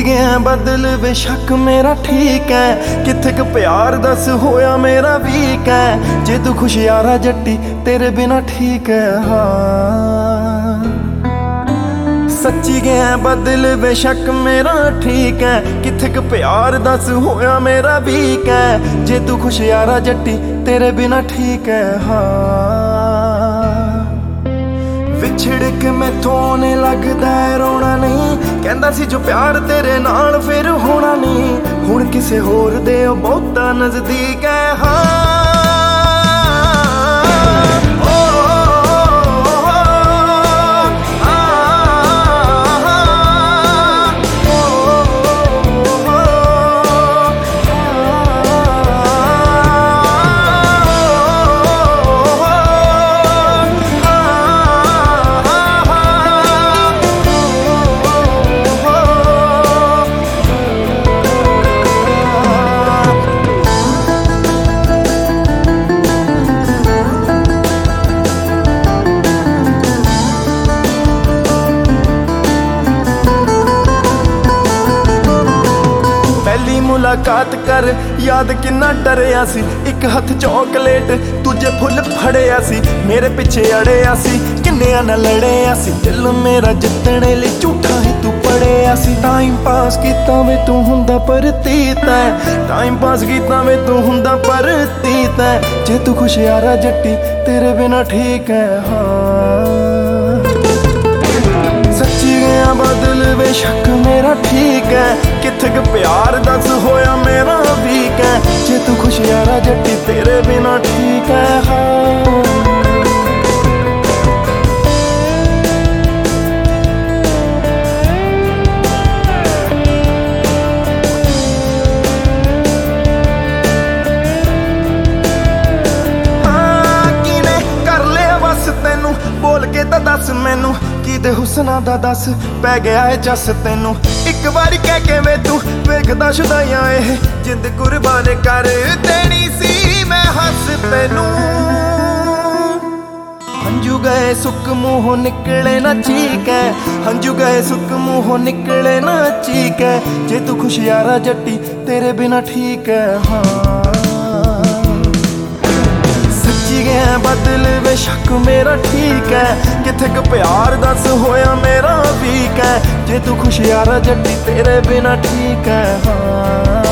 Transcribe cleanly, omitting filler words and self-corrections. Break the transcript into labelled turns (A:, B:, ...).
A: गया बदल बेशक मेरा ठीक है, किथे क प्यार दस होया मेरा वीक है। जे तू खुश यारा जट्टी तेरे बिना ठीक है। हाँ सच्ची गया बदल बेशक मेरा ठीक है, किथे क प्यार दस होया मेरा वीक है। जे तू खुश यारा जट्टी तेरे बिना ठीक है। हाँ विछड़ के मैथों ने लगदा है रोना नहीं, कहंदा सी जो प्यार तेरे नाल फिर होना नहीं। हुण किसे होर दे बहुता नजदीक है। हाँ मुलाकात कर याद किन्ना डरिया सी, एक हथ चॉकलेट तुझे फुल फड़िया सी। मेरे पिछे अड़िया सी किन्निया न लड़िया सी, दिल मेरा जितने लिए झूठा ही तू पड़िया सी। टाइम पास किता वे तू हुंदा परतीत है, टाइम पास किता वे तू हुंदा परतीत है। जे तू खुश यारा जट्टी तेरे बिना ठीक है। हाँ सच्ची गया बदल बेशक मेरा ठीक है, किथे क प्यार दस होया मेरा वीक है। जे तू खुश यारा जट्टी तेरे बिना ठीक है। हाँ बोल के तो दस मैनू की दे हुसना दा दस पै गया है जस तेनू। एक बारी कह के वे तू वेखदा शुदाइयां ए जिंद कुर्बान कर देनी सी मैं हस तेनू। हंजू गए सुक मुंहों निकले ना चीक है, हंजू गए सुक मुंहों निकले ना चीक है। जे तू खुश यारा जट्टी तेरे बिना ठीक है। हाँ गया बदल बेशक मेरा ठीक है, किथे क प्यार दस होया मेरा वीक है। जे तू खुश यारा जट्टी तेरे बिना ठीक है। हाँ